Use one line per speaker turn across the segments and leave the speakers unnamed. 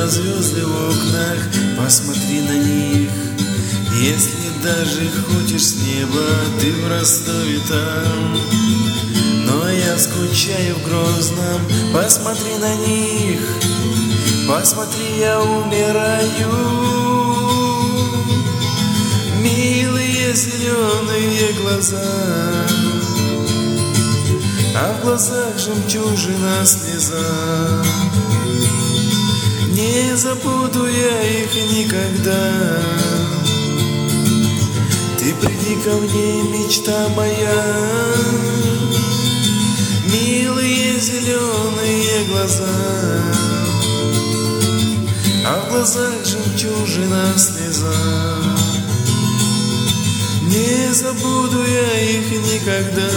на звезды в окнах, посмотри на них. Если даже хочешь с неба, ты в Ростове там. Но я скучаю в Грозном, посмотри на них. Посмотри, я умираю. Милые зеленые глаза, а в глазах жемчужина слеза. Не забуду я их никогда. Ты приди ко мне, мечта моя. Милые зеленые глаза, а в глазах жемчужина слеза. Не забуду я их никогда.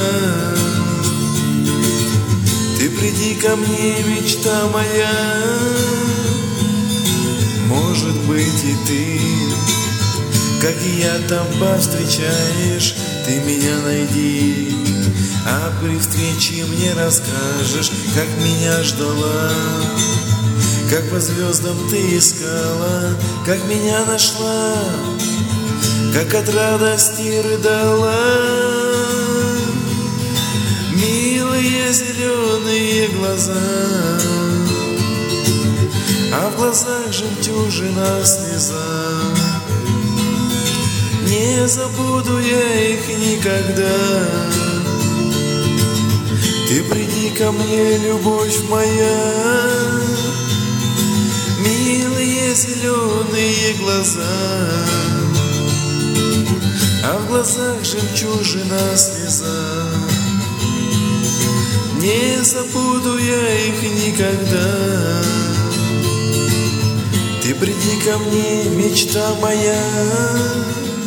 Ты приди ко мне, мечта моя. Может быть и ты, как и я, там повстречаешь. Ты меня найди, а при встрече мне расскажешь, как меня ждала, как по звездам ты искала, как меня нашла, как от радости рыдала. Милые зеленые глаза, а в глазах жемчужина слеза. Не забуду я их никогда. Ты приди ко мне, любовь моя. Милые зеленые глаза, а в глазах жемчужина слеза. Не забуду я их никогда. Ты приди ко мне, мечта моя.